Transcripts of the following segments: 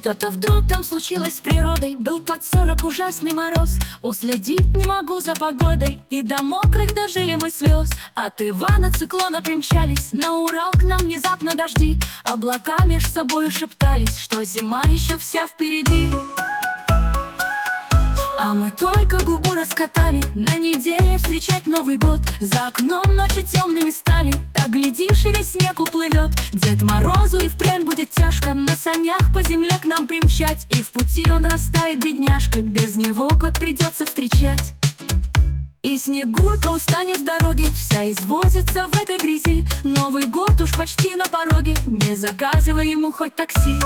Что-то вдруг там случилось с природой. Был под 40 ужасный мороз. Уследить не могу за погодой, и до мокрых дожили мы слез. От Ивана циклона примчались на Урал к нам внезапно дожди. Облака меж собою шептались, что зима еще вся впереди. А мы только губу раскатали, на неделе встречать Новый год. За окном ночи темными стали, так глядишь, и весь снег уплывет. Дед Морозу и впрямь будет тяжко на санях по земле к нам примчать. И в пути он растает, бедняжка, без него год придется встречать. И Снегурка устанет с дороги, вся извозится в этой грязи. Новый год уж почти на пороге, не заказывай ему хоть такси.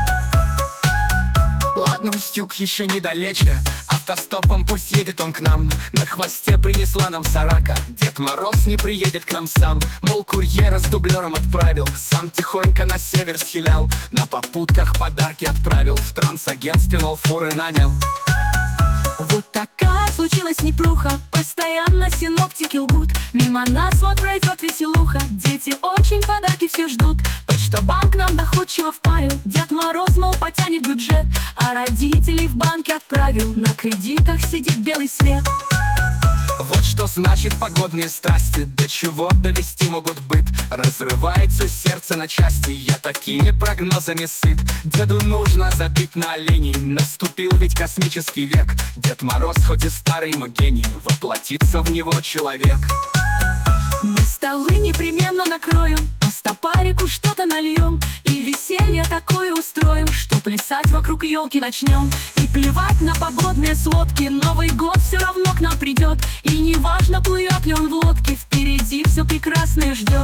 Ладно, Устюг еще недалече, автостопом пусть едет он к нам. На хвосте принесла нам сорока, Дед Мороз не приедет к нам сам. Мол, курьера с дублером отправил, сам тихонько на север схилял. На попутках подарки отправил, в трансагентстве, мол, фуры нанял. Вот такая случилась непруха, постоянно синоптики лгут. Мимо нас вот пройдет веселуха, дети очень подарки все ждут. Почтобанк нам доходчиво впарил, Дед Мороз, мол, потянет бюджет. А родителей в банке отправил, на кредитах сидит белый свет. Вот что значит погодные страсти, до чего довести могут быт. Разрывается сердце на части, я такими прогнозами сыт. Деду нужно забить на оленей, наступил ведь космический век. Дед Мороз хоть и старый, но гений, воплотится в него человек. Мы столы непременно накроем, по стопарику что-то нальем. И веселье такое устроим, что плясать вокруг елки начнем. И плевать на погодные сводки, Новый год все равно к нам придет. И неважно, плывет ли он в лодке, впереди все прекрасное ждет.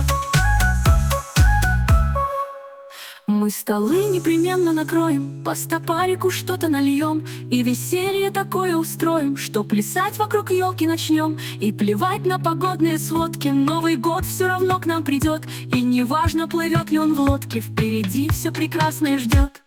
Мы столы непременно накроем, по стопарику что-то нальем. И веселье такое устроим, что плясать вокруг елки начнем. И плевать на погодные сводки, Новый год все равно к нам придет. И неважно, плывет ли он в лодке, впереди все прекрасное ждет.